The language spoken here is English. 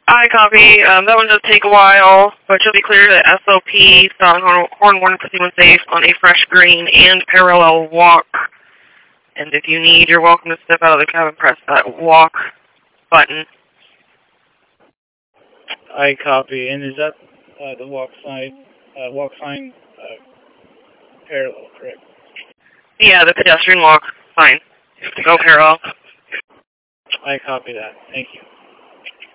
I copy. That one does take a while, but you'll be cleared at SOP, Silent Horn Warning Proceeding Safe on a fresh green and parallel walk. And if you need, you're welcome to step out of the cabin, press that walk button. I copy. And is that the walk sign parallel, correct? Yeah, the pedestrian walk. Fine. Go parallel. I copy that. Thank you.